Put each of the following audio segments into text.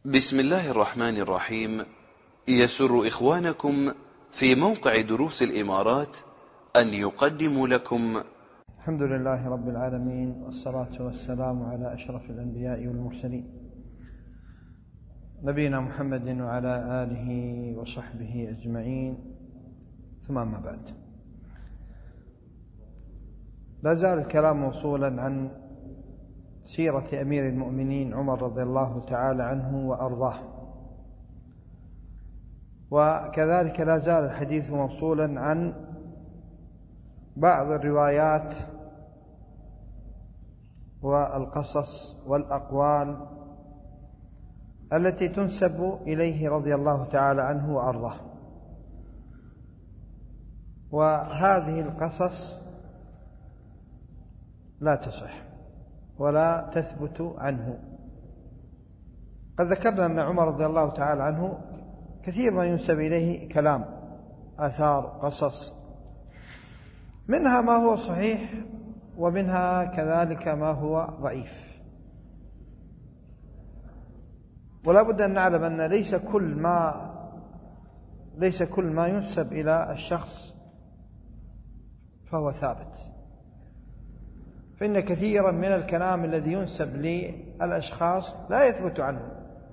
بسم الله الرحمن الرحيم. يسر إخوانكم في موقع دروس الإمارات أن يقدموا لكم الحمد لله رب العالمين، والصلاة والسلام على أشرف الأنبياء والمرسلين نبينا محمد وعلى آله وصحبه أجمعين، ثم ما بعد. لا زال الكلام موصولا عن سيرة أمير المؤمنين عمر رضي الله تعالى عنه وأرضاه، وكذلك لا زال الحديث موصولا عن بعض الروايات والقصص والأقوال التي تنسب إليه رضي الله تعالى عنه وأرضاه. وهذه القصص لا تصح ولا تثبت عنه. قد ذكرنا أن عمر رضي الله تعالى عنه كثير ما ينسب إليه كلام، آثار، قصص، منها ما هو صحيح ومنها كذلك ما هو ضعيف. ولا بد أن نعلم أن ليس كل ما ينسب إلى الشخص فهو ثابت، فإن كثيرا من الكلام الذي ينسب للأشخاص لا يثبت عنه.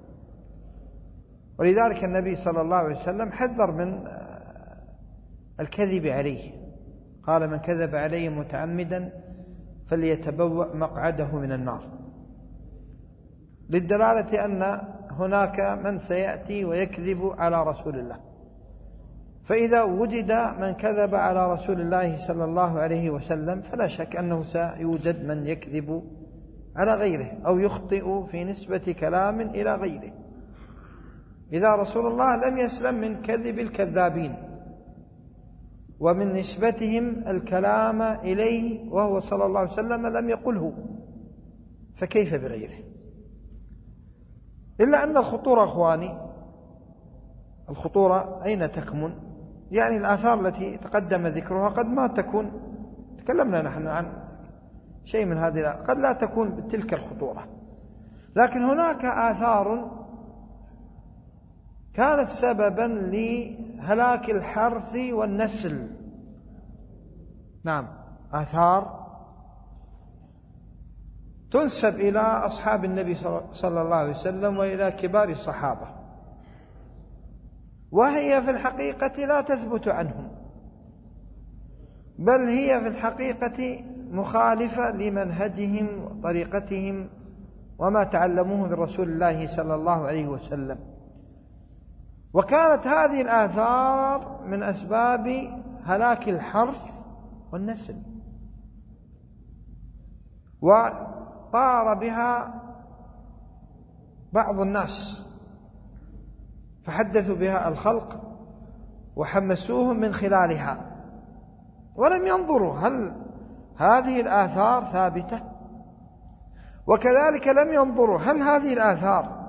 ولذلك النبي صلى الله عليه وسلم حذر من الكذب عليه، قال: من كذب علي متعمدا فليتبوأ مقعده من النار، للدلالة أن هناك من سيأتي ويكذب على رسول الله. فإذا وجد من كذب على رسول الله صلى الله عليه وسلم فلا شك أنه سيوجد من يكذب على غيره أو يخطئ في نسبة كلام إلى غيره. إذا رسول الله لم يسلم من كذب الكذابين ومن نسبتهم الكلام إليه وهو صلى الله عليه وسلم لم يقله، فكيف بغيره؟ إلا أن الخطورة أخواني، الخطورة أين تكمن؟ يعني الآثار التي تقدم ذكرها قد ما تكون، تكلمنا نحن عن شيء من هذه، قد لا تكون بتلك الخطورة، لكن هناك آثار كانت سببا لهلاك الحرث والنسل. نعم، آثار تنسب إلى أصحاب النبي صلى الله عليه وسلم وإلى كبار الصحابة، وهي في الحقيقة لا تثبت عنهم، بل هي في الحقيقة مخالفة لمنهجهم وطريقتهم وما تعلموه من رسول الله صلى الله عليه وسلم. وكانت هذه الآثار من أسباب هلاك الحرث والنسل، وطار بها بعض الناس فحدثوا بها الخلق وحمسوهم من خلالها، ولم ينظروا هل هذه الآثار ثابتة، وكذلك لم ينظروا هل هذه الآثار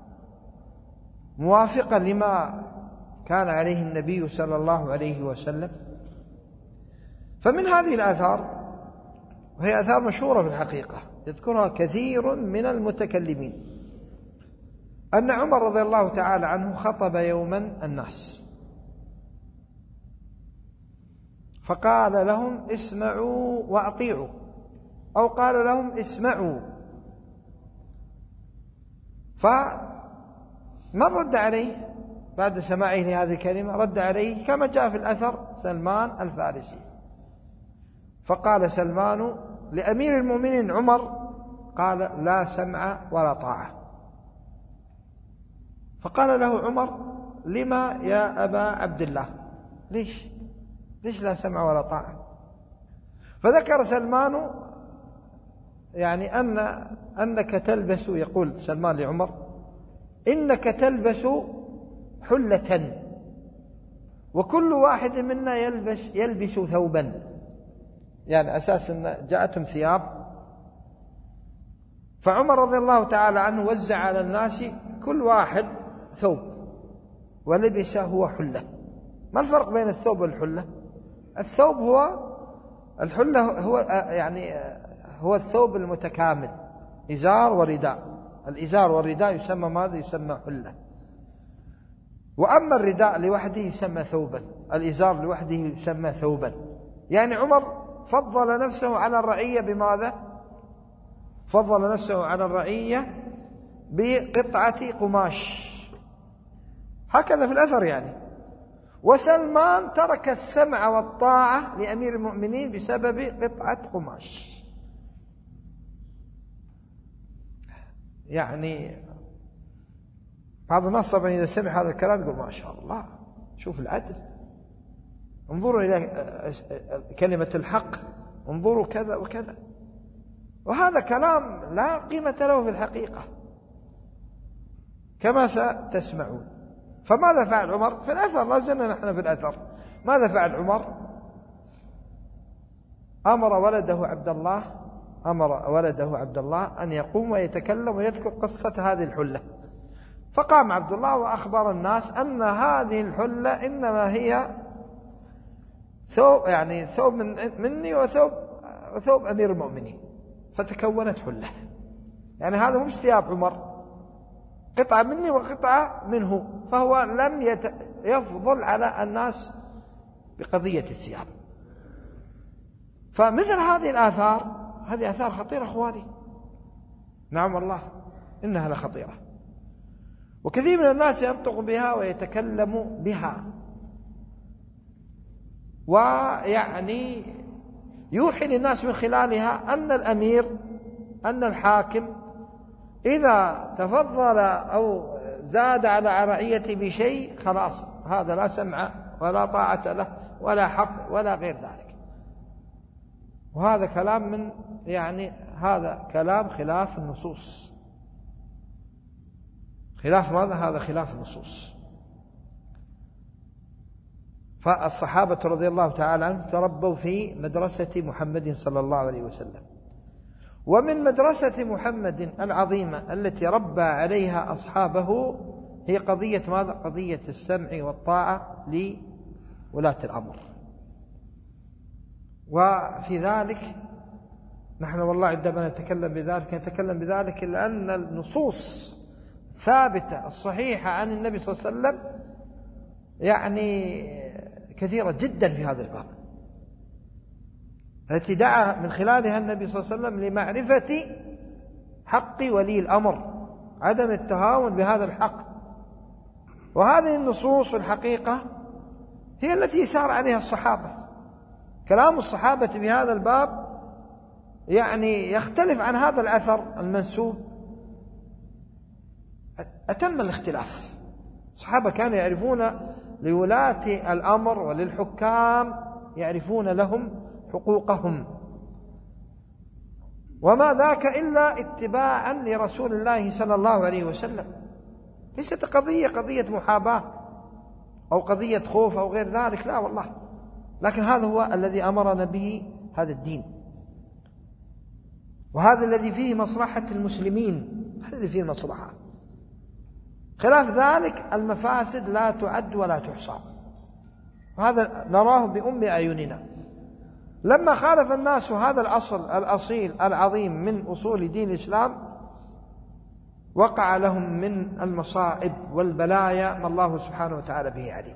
موافقة لما كان عليه النبي صلى الله عليه وسلم. فمن هذه الآثار، وهي آثار مشهورة في الحقيقة يذكرها كثير من المتكلمين، أن عمر رضي الله تعالى عنه خطب يوما الناس فقال لهم: اسمعوا وأطيعوا، أو قال لهم: اسمعوا. فمن رد عليه بعد سماعه لهذه الكلمة؟ رد عليه كما جاء في الأثر سلمان الفارسي، فقال سلمان لأمير المؤمنين عمر، قال: لا سمع ولا طاعة. فقال له عمر: لما يا أبا عبد الله؟ ليش لا سمع ولا طاعة؟ فذكر سلمان يعني أنك تلبس، يقول سلمان لعمر: إنك تلبس حلة، وكل واحد منا يلبس ثوبا، يعني أساس أن جاءتهم ثياب. فعمر رضي الله تعالى عنه وزع على الناس كل واحد ثوب ولبس هو حلة. ما الفرق بين الثوب والحلة؟ الثوب الحلة هو الثوب المتكامل، إزار ورداء. الإزار والرداء يسمى ماذا؟ يسمى حلة. وأما الرداء لوحده يسمى ثوبا، الإزار لوحده يسمى ثوبا. يعني عمر فضل نفسه على الرعية بماذا؟ فضل نفسه على الرعية بقطعة قماش، هكذا في الأثر يعني. وسلمان ترك السمع والطاعة لأمير المؤمنين بسبب قطعة قماش. يعني بعض الناس طبعا إذا سمع هذا الكلام يقول ما شاء الله، شوف العدل، انظروا إلى كلمة الحق، انظروا كذا وكذا. وهذا كلام لا قيمة له في الحقيقة كما ستسمعون. فماذا فعل عمر في الأثر؟ لا زلنا نحن في الأثر. ماذا فعل عمر؟ أمر ولده عبد الله أن يقوم ويتكلم ويذكر قصة هذه الحلة. فقام عبد الله وأخبر الناس أن هذه الحلة إنما هي ثوب، يعني ثوب مني وثوب أمير المؤمنين، فتكونت حلة. يعني هذا مش ثياب عمر، قطعة مني وقطعة منه، فهو لم يفضل على الناس بقضية الثياب. فمثل هذه الآثار، هذه آثار خطيرة أخواني، نعم والله إنها لخطيرة. وكثير من الناس ينطق بها ويتكلم بها، ويعني يوحي للناس من خلالها أن الأمير، أن الحاكم إذا تفضل أو زاد على رعيته بشيء خلاص هذا لا سمع ولا طاعة له ولا حق ولا غير ذلك. وهذا كلام من يعني هذا كلام خلاف النصوص. خلاف ماذا؟ هذا خلاف النصوص. فالصحابة رضي الله تعالى عنهم تربوا في مدرسة محمد صلى الله عليه وسلم. ومن مدرسة محمد العظيمة التي ربى عليها أصحابه هي قضية ماذا؟ قضية السمع والطاعة لولاة الأمر. وفي ذلك نحن والله عندما نتكلم بذلك لأن النصوص ثابتة الصحيحة عن النبي صلى الله عليه وسلم يعني كثيرة جدا في هذا الباب، التي دعا من خلالها النبي صلى الله عليه وسلم لمعرفة حق ولي الأمر، عدم التهاون بهذا الحق. وهذه النصوص في الحقيقة هي التي سار عليها الصحابة. كلام الصحابة في هذا الباب يعني يختلف عن هذا الأثر المنسوب أتم الاختلاف. الصحابة كانوا يعرفون لولاة الأمر وللحكام، يعرفون لهم حقوقهم، وما ذاك إلا اتباعا لرسول الله صلى الله عليه وسلم. ليست قضية محاباة أو قضية خوف أو غير ذلك، لا والله، لكن هذا هو الذي أمرنا به هذا الدين، وهذا الذي فيه مصلحة المسلمين، هذا الذي فيه المصلحة. خلاف ذلك المفاسد لا تعد ولا تحصى، وهذا نراه بأم أعيننا. لما خالف الناس هذا الأصل الأصيل العظيم من أصول دين الإسلام وقع لهم من المصائب والبلايا ما الله سبحانه وتعالى به عليم.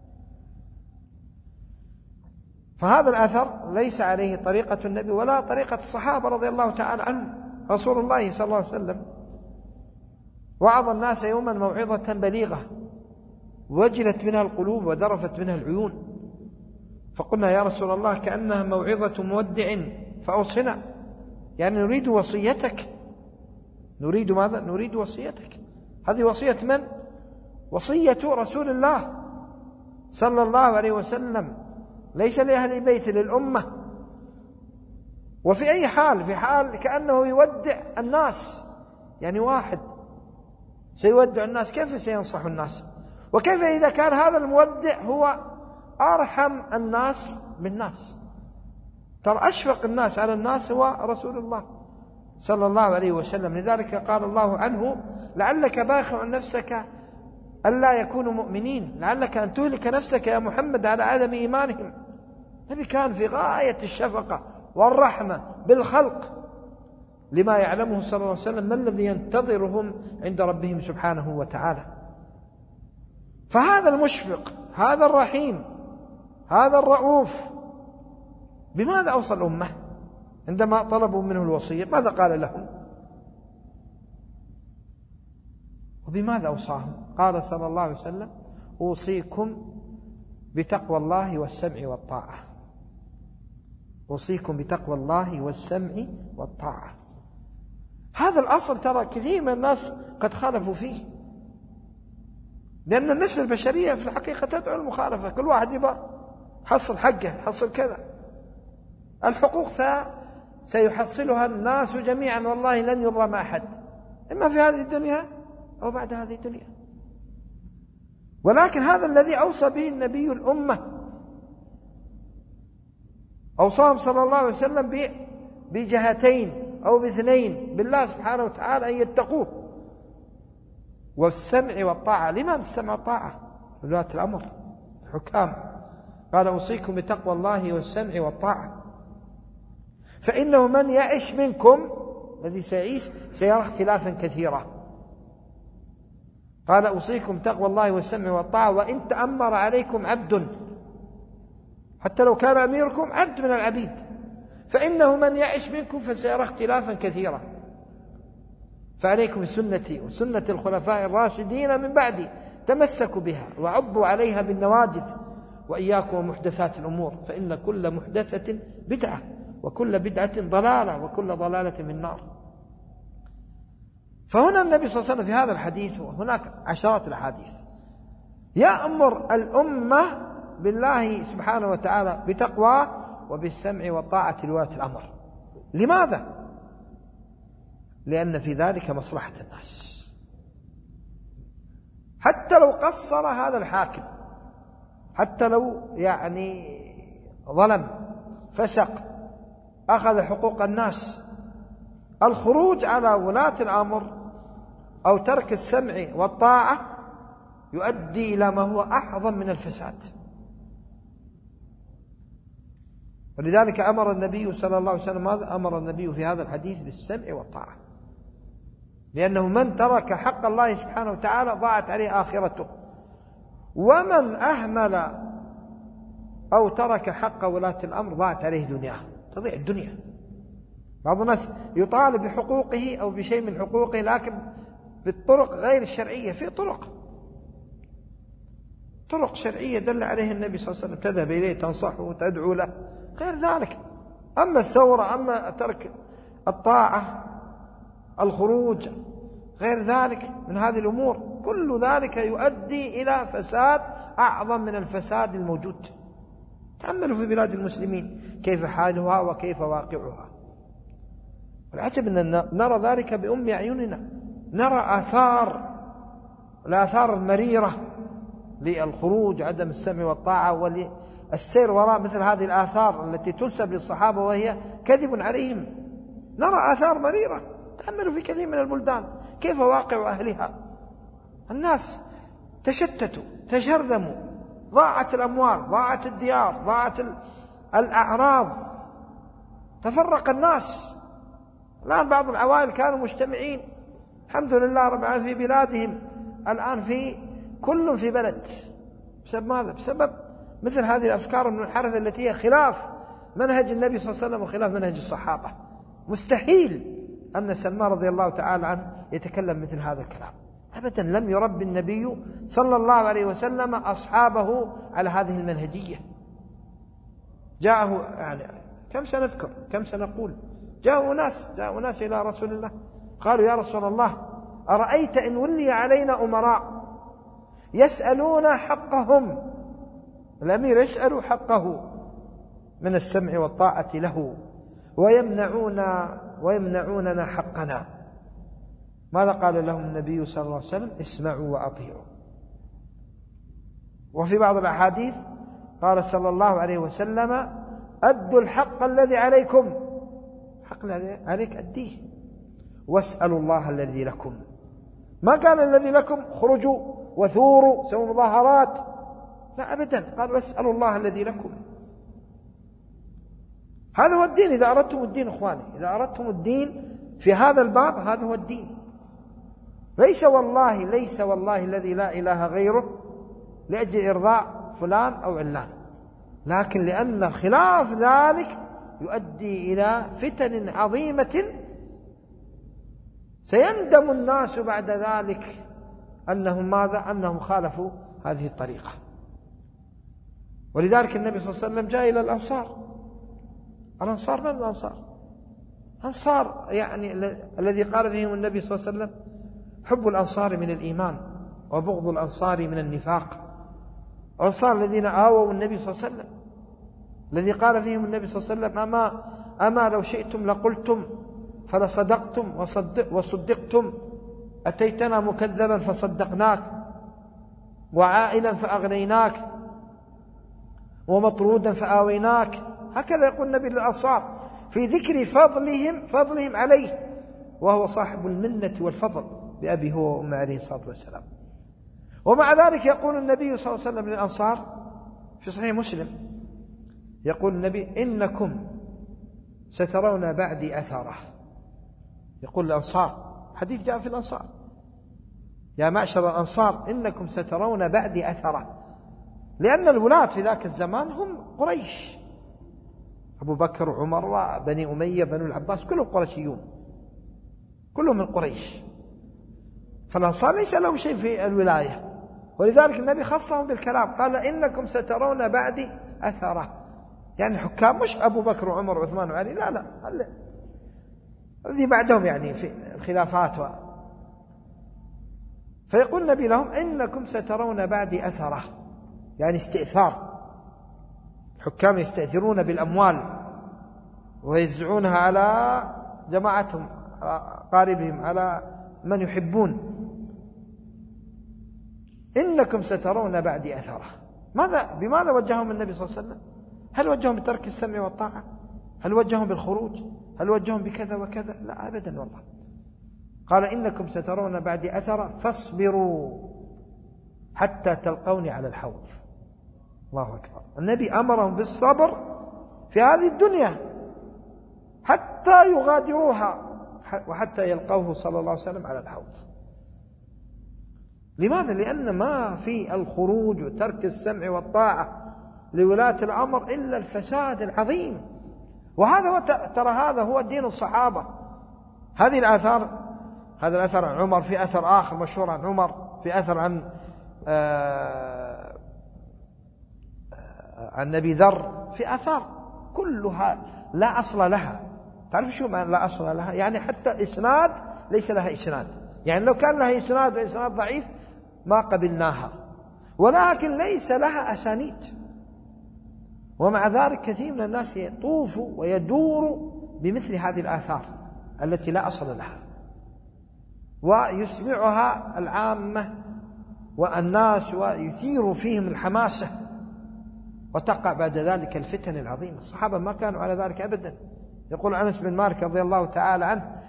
فهذا الأثر ليس عليه طريقة النبي ولا طريقة الصحابة رضي الله تعالى عنهم. رسول الله صلى الله عليه وسلم وعظ الناس يوما موعظة بليغة وجلت منها القلوب وذرفت منها العيون، فقلنا يا رسول الله كأنها موعظة مودع فأوصنا، يعني نريد وصيتك. نريد ماذا؟ نريد وصيتك. هذه وصية من؟ وصية رسول الله صلى الله عليه وسلم، ليس لأهل بيت، للأمة. وفي أي حال؟ في حال كأنه يودع الناس، يعني واحد سيودع الناس، كيف سينصح الناس؟ وكيف إذا كان هذا المودع هو أرحم الناس بالناس؟ ترى أشفق الناس على الناس هو رسول الله صلى الله عليه وسلم. لذلك قال الله عنه لعلك باخع نفسك ألا يكونوا مؤمنين، لعلك أن تهلك نفسك يا محمد على عدم إيمانهم. النبي كان في غاية الشفقة والرحمة بالخلق، لما يعلمه صلى الله عليه وسلم ما الذي ينتظرهم عند ربهم سبحانه وتعالى. فهذا المشفق، هذا الرحيم، هذا الرؤوف، بماذا أوصى الأمة عندما طلبوا منه الوصية؟ ماذا قال لهم؟ وبماذا أوصاهم؟ قال صلى الله عليه وسلم: أوصيكم بتقوى الله والسمع والطاعة. أوصيكم بتقوى الله والسمع والطاعة. هذا الأصل ترى كثير من الناس قد خالفوا فيه، لأن النفس البشرية في الحقيقة تدعو المخالفة. كل واحد يبقى حصل حقه، حصل كذا. الحقوق سيحصلها الناس جميعا، والله لن يظلم أحد، إما في هذه الدنيا أو بعد هذه الدنيا. ولكن هذا الذي أوصى به النبي الأمة، أوصاهم صلى الله عليه وسلم بجهتين أو باثنين بالله سبحانه وتعالى أن يتقوه، والسمع والطاعة. لماذا السمع والطاعة؟ ولاة الأمر، الحكام. قال: أوصيكم بتقوى الله والسمع والطاعة، فإنه من يعش منكم، الذي سيعيش، سيرى اختلافا كثيرا. قال: أوصيكم تقوى الله والسمع والطاعة، وإن تأمر عليكم عبد، حتى لو كان أميركم عبد من العبيد، فإنه من يعش منكم فسيرى اختلافا كثيرا، فعليكم بسنتي وسنة الخلفاء الراشدين من بعدي، تمسكوا بها وعضوا عليها بالنواجذ، وإياكم ومحدثات الأمور، فإن كل محدثة بدعة، وكل بدعة ضلالة، وكل ضلالة في النار. فهنا النبي صلى الله عليه وسلم في هذا الحديث، وهناك عشرات الأحاديث، يأمر الأمة بالله سبحانه وتعالى بتقواه وبالسمع والطاعة لولاة الأمر. لماذا؟ لأن في ذلك مصلحة الناس. حتى لو قصر هذا الحاكم، حتى لو ظلم، فسق، أخذ حقوق الناس، الخروج على ولاة الأمر أو ترك السمع والطاعة يؤدي إلى ما هو أعظم من الفساد. ولذلك أمر النبي صلى الله عليه وسلم، ماذا أمر النبي في هذا الحديث؟ بالسمع والطاعة، لأنه من ترك حق الله سبحانه وتعالى ضاعت عليه آخرته، ومن أهمل أو ترك حق ولاة الأمر ضاعت عليه دنياه، تضيع الدنيا. بعض الناس يطالب بحقوقه أو بشيء من حقوقه، لكن بالطرق غير الشرعية. في طرق شرعية دل عليها النبي صلى الله عليه وسلم، تذهب إليه، تنصحه وتدعو له، غير ذلك. أما الثورة، أما ترك الطاعة، الخروج، غير ذلك من هذه الأمور، كل ذلك يؤدي إلى فساد أعظم من الفساد الموجود. تأملوا في بلاد المسلمين كيف حالها وكيف واقعها. والعجب أن نرى ذلك بأم أعيننا، نرى الآثار المريرة للخروج، عدم السمع والطاعة، والسير وراء مثل هذه الآثار التي تنسب للصحابة وهي كذب عليهم. نرى آثار مريرة. تأملوا في كثير من البلدان كيف واقع أهلها. الناس تشتتوا، تشرذموا، ضاعت الأموال، ضاعت الديار، ضاعت الأعراض، تفرق الناس. الآن بعض العوائل كانوا مجتمعين الحمد لله رب العالمين في بلادهم، الآن كل في بلد. بسبب ماذا؟ بسبب مثل هذه الأفكار المنحرفة التي هي خلاف منهج النبي صلى الله عليه وسلم وخلاف منهج الصحابة. مستحيل أن سلمان رضي الله تعالى عنه يتكلم مثل هذا الكلام أبدا. لم يربي النبي صلى الله عليه وسلم أصحابه على هذه المنهجية. جاءه كم سنذكر، كم سنقول، جاءوا ناس إلى رسول الله قالوا: يا رسول الله، أرأيت إن ولي علينا أمراء يسألون حقهم، الأمير يسأل حقه من السمع والطاعة له، ويمنعوننا حقنا. ماذا قال لهم النبي صلى الله عليه وسلم؟ اسمعوا وأطيعوا. وفي بعض الأحاديث قال صلى الله عليه وسلم: أدوا الحق الذي عليكم، حق الذي عليك أديه، واسألوا الله الذي لكم. ما قال الذي لكم خرجوا وثوروا سووا مظاهرات، لا أبدا، قال واسألوا الله الذي لكم. هذا هو الدين. إذا أردتم الدين إخواني، إذا أردتم الدين في هذا الباب هذا هو الدين. ليس والله الذي لا إله غيره لأجل إرضاء فلان أو علان، لكن لأن خلاف ذلك يؤدي إلى فتن عظيمة سيندم الناس بعد ذلك أنهم خالفوا هذه الطريقة. ولذلك النبي صلى الله عليه وسلم جاء إلى الأنصار. الأنصار من الأنصار يعني الذي قال فيهم النبي صلى الله عليه وسلم: حب الأنصار من الإيمان وبغض الأنصار من النفاق. الأنصار الذين آووا النبي صلى الله عليه وسلم، الذي قال فيهم النبي صلى الله عليه وسلم: أما لو شئتم لقلتم فلصدقتم وصدقتم، أتيتنا مكذبا فصدقناك، وعائلا فأغنيناك، ومطرودا فآويناك. هكذا يقول النبي للأنصار في ذكر فضلهم عليه، وهو صاحب المنة والفضل بأبي هو وأمي عليه الصلاة والسلام. ومع ذلك يقول النبي صلى الله عليه وسلم للأنصار في صحيح مسلم، يقول النبي: إنكم سترون بعدي أثره. يقول الأنصار، حديث جاء في الأنصار: يا معشر الأنصار إنكم سترون بعدي أثره. لأن الولاة في ذاك الزمان هم قريش، أبو بكر وعمر وبني أمية بنو العباس كلهم قرشيون، كلهم من قريش، فالأنصار ليس لهم شيء في الولاية. ولذلك النبي خصهم بالكلام، قال: إنكم سترون بعدي أثره، يعني الحكام مش أبو بكر وعمر وعثمان وعلي، لا الذي بعدهم يعني في الخلافات فيقول النبي لهم: إنكم سترون بعدي أثره، يعني استئثار. الحكام يستأثرون بالأموال ويزعونها على جماعتهم، قاربهم، على من يحبون. إنكم سترون بعدي أثره. بماذا وجههم النبي صلى الله عليه وسلم؟ هل وجههم بترك السمع والطاعة؟ هل وجههم بالخروج؟ هل وجههم بكذا وكذا؟ لا أبدا والله. قال: إنكم سترون بعدي أثره فاصبروا حتى تلقوني على الحوض. الله أكبر. النبي أمرهم بالصبر في هذه الدنيا حتى يغادروها وحتى يلقوه صلى الله عليه وسلم على الحوض. لماذا؟ لأن ما في الخروج وترك السمع والطاعة لولاة الأمر إلا الفساد العظيم. هذا هو دين الصحابة. هذه الآثار، هذا الأثر عن عمر، في أثر آخر مشهور عن عمر، في أثر عن أبي ذر، في آثار كلها لا أصل لها. تعرف شو معنى لا أصل لها؟ يعني حتى إسناد ليس لها إسناد، يعني لو كان لها إسناد وإسناد ضعيف ما قبلناها، ولكن ليس لها أسانيد. ومع ذلك كثير من الناس يطوف ويدور بمثل هذه الآثار التي لا أصل لها، ويسمعها العامة والناس ويثير فيهم الحماسة، وتقع بعد ذلك الفتن العظيمة. الصحابة ما كانوا على ذلك أبدا. يقول أنس بن مالك رضي الله تعالى عنه: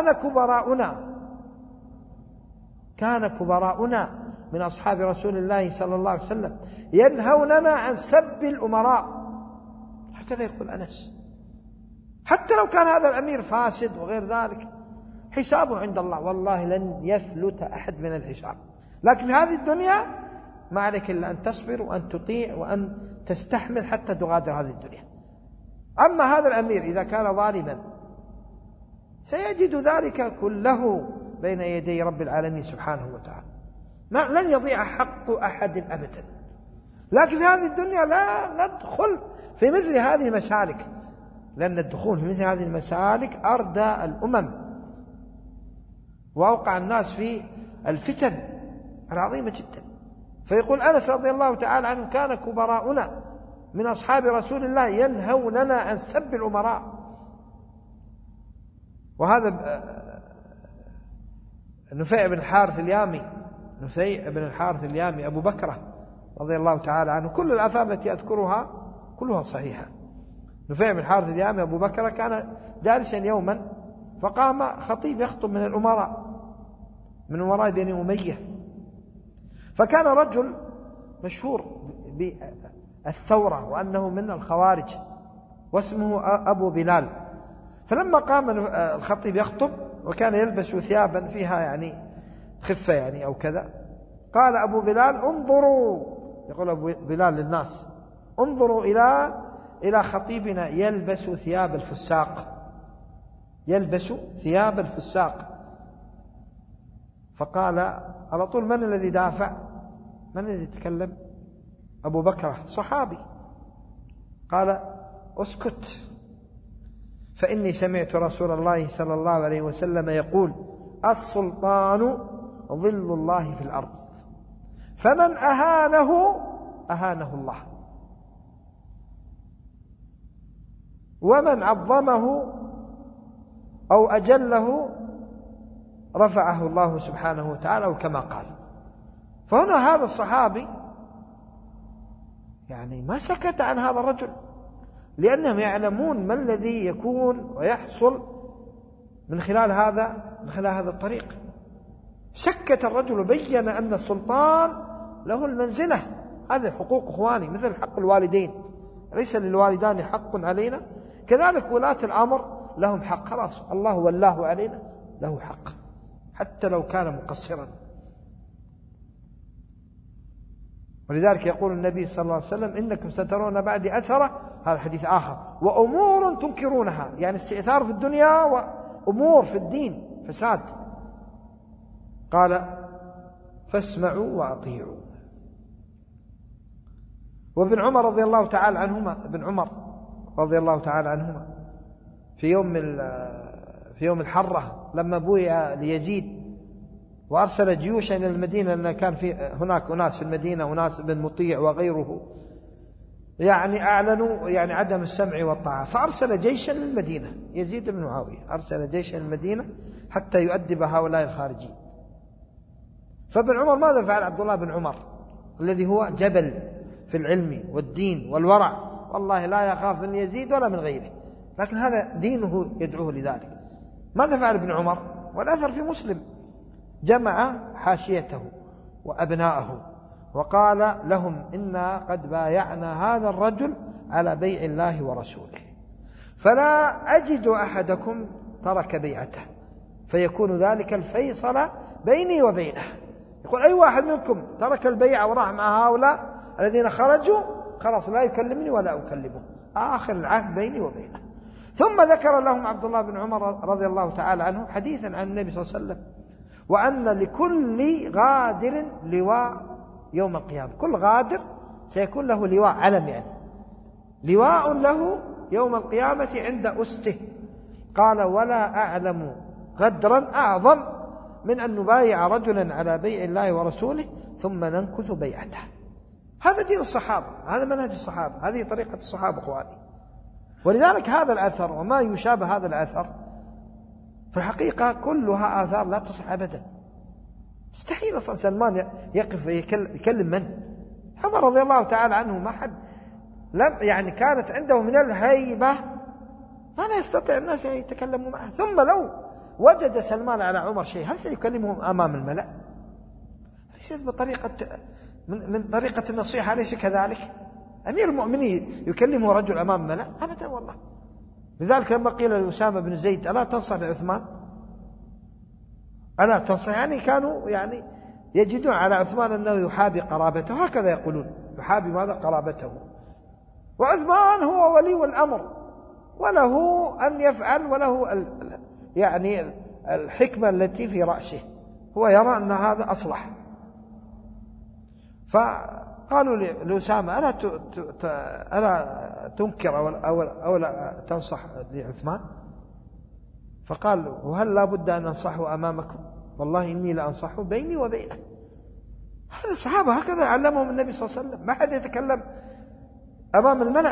كان كبراؤنا من أصحاب رسول الله صلى الله عليه وسلم ينهوننا عن سب الأمراء. هكذا يقول أنس، حتى لو كان هذا الأمير فاسد وغير ذلك حسابه عند الله، والله لن يفلت أحد من الحساب. لكن في هذه الدنيا ما عليك إلا أن تصبر وأن تطيع وأن تستحمل حتى تغادر هذه الدنيا. أما هذا الأمير إذا كان ظالما سيجد ذلك كله بين يدي رب العالمين سبحانه وتعالى، لن يضيع حق أحد أبدا. لكن في هذه الدنيا لا ندخل في مثل هذه المسالك، لأن الدخول في مثل هذه المسالك أردى الأمم وأوقع الناس في الفتن العظيمة جدا. فيقول أنس رضي الله تعالى عنه: كان كبراؤنا من أصحاب رسول الله ينهوننا عن سب الأمراء. وهذا نفيع بن الحارث اليامي أبو بكرة رضي الله تعالى عنه. كل الآثار التي أذكرها كلها صحيحة. نفيع بن الحارث اليامي أبو بكرة كان جالسا يوما فقام خطيب يخطب من أمراء بني أمية، فكان رجل مشهور بالثورة وأنه من الخوارج واسمه أبو بلال، فلما قام الخطيب يخطب وكان يلبس ثيابا فيها يعني خفة يعني أو كذا، قال أبو بلال انظروا، يقول أبو بلال للناس انظروا إلى خطيبنا يلبس ثياب الفساق، يلبس ثياب الفساق. فقال على طول من الذي دافع؟ من الذي تكلم؟ أبو بكر صحابي. قال اسكت، فإني سمعت رسول الله صلى الله عليه وسلم يقول السلطان ظل الله في الأرض، فمن أهانه الله، ومن عظمه أو أجله رفعه الله سبحانه وتعالى، أو كما قال. فهنا هذا الصحابي يعني ما سكت عن هذا الرجل، لأنهم يعلمون ما الذي يكون ويحصل من خلال هذا الطريق. سكت الرجل وبين أن السلطان له المنزلة، هذه حقوق إخواني مثل حق الوالدين، ليس للوالدان حق علينا، كذلك ولاة الأمر لهم حق، خلاص الله ولاه علينا له حق حتى لو كان مقصرا. ولذلك يقول النبي صلى الله عليه وسلم إنكم سترون بعد أثرة، هذا حديث آخر، وأمور تنكرونها، يعني استئثار في الدنيا وأمور في الدين فساد. قال فاسمعوا وأطيعوا. وابن عمر رضي الله تعالى عنهما في يوم الحرة لما بويع ليزيد وأرسل جيوشا إلى المدينة، لأن كان هناك أناس في المدينة، أناس بن مطيع وغيره يعني أعلنوا يعني عدم السمع والطاعة، فأرسل جيشا للمدينة، يزيد بن معاوية أرسل جيشا للمدينة حتى يؤدب هؤلاء الخارجين. فابن عمر ماذا فعل عبد الله بن عمر الذي هو جبل في العلم والدين والورع، والله لا يخاف من يزيد ولا من غيره، لكن هذا دينه يدعوه لذلك. ماذا فعل ابن عمر؟ والأثر في مسلم، جمع حاشيته وأبناءه وقال لهم إنا قد بايعنا هذا الرجل على بيع الله ورسوله، فلا أجد أحدكم ترك بيعته، فيكون ذلك الفيصل بيني وبينه. يقول أي واحد منكم ترك البيع وراح مع هؤلاء الذين خرجوا خلاص لا يكلمني ولا أكلمه، آخر العهد بيني وبينه. ثم ذكر لهم عبد الله بن عمر رضي الله تعالى عنه حديثا عن النبي صلى الله عليه وسلم، وأن لكل غادر لواء يوم القيامة، كل غادر سيكون له لواء، علم يعني لواء له يوم القيامة عند أسته. قال ولا أعلم غدرا أعظم من أن نبايع رجلا على بيع الله ورسوله ثم ننكث بيعته. هذا دين الصحابة، هذا منهج الصحابة، هذه طريقة الصحابة أخواني. ولذلك هذا الأثر وما يشابه هذا الأثر في الحقيقة كلها آثار لا تصح أبدا. مستحيل أصلا سلمان يقف يكلم من؟ عمر رضي الله تعالى عنه ما حد لم يعني كانت عنده من الهيبة ما لا يستطيع الناس أن يتكلموا معه. ثم لو وجد سلمان على عمر شيء هل سيكلمهم أمام الملأ؟ ليست بطريقة من طريقة النصيحة، ليس كذلك. أمير المؤمنين يكلمه رجل أمام الملأ؟ أبدا والله. لذلك لما قيل لأسامة بن زيد ألا تنصح لعثمان؟ ألا تنصح، يعني كانوا يعني يجدون على عثمان أنه يحابي قرابته، هكذا يقولون يحابي ماذا؟ قرابته. وعثمان هو ولي الأمر وله أن يفعل وله يعني الحكمة التي في رأسه، هو يرى أن هذا أصلح. فقالوا لأسامة ألا تنكر أو لا تنصح لعثمان؟ فقال وهل لا بد أن أنصحه أمامكم؟ والله إني لأنصحه بيني وبينه. هذا الصحابة هكذا علمهم النبي صلى الله عليه وسلم، ما حد يتكلم أمام الملأ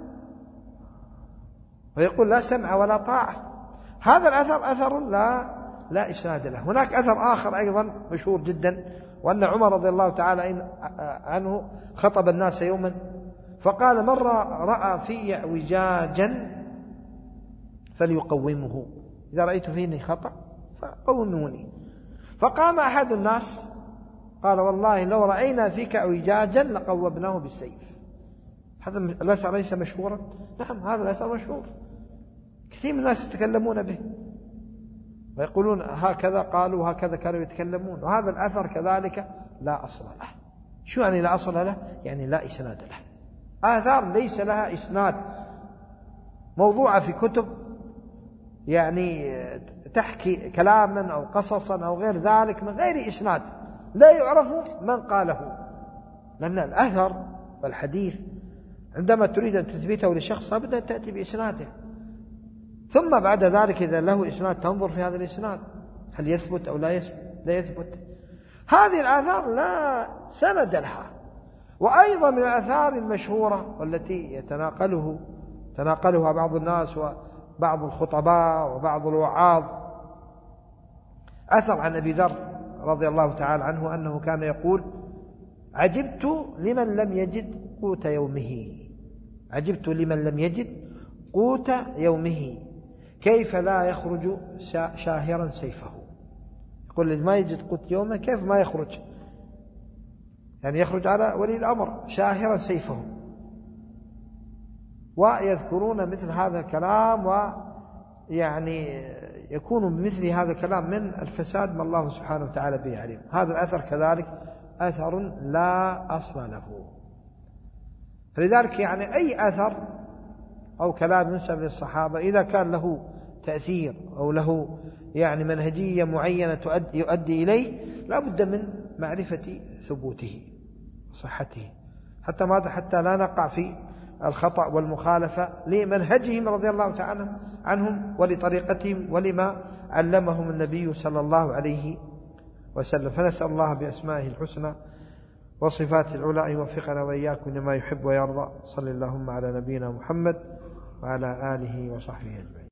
ويقول لا سمع ولا طاعة. هذا الأثر أثر لا إسناد له. هناك أثر آخر أيضا مشهور جدا، وأن عمر رضي الله تعالى عنه خطب الناس يوما فقال من رأى في اعوجاجا فليقومه، إذا رأيت فيني خطأ فقوموني. فقام أحد الناس قال والله لو رأينا فيك اعوجاجا لقومناه بالسيف. هذا الأثر ليس مشهورا؟ نعم هذا الأثر مشهور. كثير من الناس يتكلمون به ويقولون هكذا قالوا وهكذا كانوا يتكلمون، وهذا الأثر كذلك لا أصل له. شو يعني لا أصل له؟ يعني لا إسناد له، آثار ليس لها إسناد، موضوعة في كتب يعني تحكي كلاما أو قصصا أو غير ذلك من غير إسناد، لا يعرف من قاله. لأن الأثر والحديث عندما تريد أن تثبته لشخص بدأ تأتي بإسناده، ثم بعد ذلك إذا له إسناد تنظر في هذا الإسناد هل يثبت أو لا يثبت. هذه الآثار لا سند لها. وأيضا من الآثار المشهورة والتي تناقلها بعض الناس وبعض الخطباء وبعض الوعاظ، أثر عن أبي ذر رضي الله تعالى عنه أنه كان يقول: عجبت لمن لم يجد قوت يومه، عجبت لمن لم يجد قوت يومه، كيف لا يخرج شاهرا سيفه. يقول اللي ما يجد قوت يومه كيف ما يخرج، يعني يخرج على ولي الأمر شاهرا سيفه. ويذكرون مثل هذا الكلام، ويعني يكون بمثل هذا الكلام من الفساد ما الله سبحانه وتعالى به عليم. هذا الأثر كذلك أثر لا أصل له. فلذلك يعني أي أثر أو كلام ينسب للصحابة إذا كان له تأثير أو له يعني منهجية معينة يؤدي إليه لا بد من معرفة ثبوته وصحته، حتى لا نقع في الخطأ والمخالفة لمنهجهم رضي الله تعالى عنهم ولطريقتهم ولما علمهم النبي صلى الله عليه وسلم. فنسأل الله بأسمائه الحسنى وصفاته العلى أن يوفقنا وإياكم لما يحب ويرضى. صلى اللهم على نبينا محمد وعلى آله وصحبه أجمعين.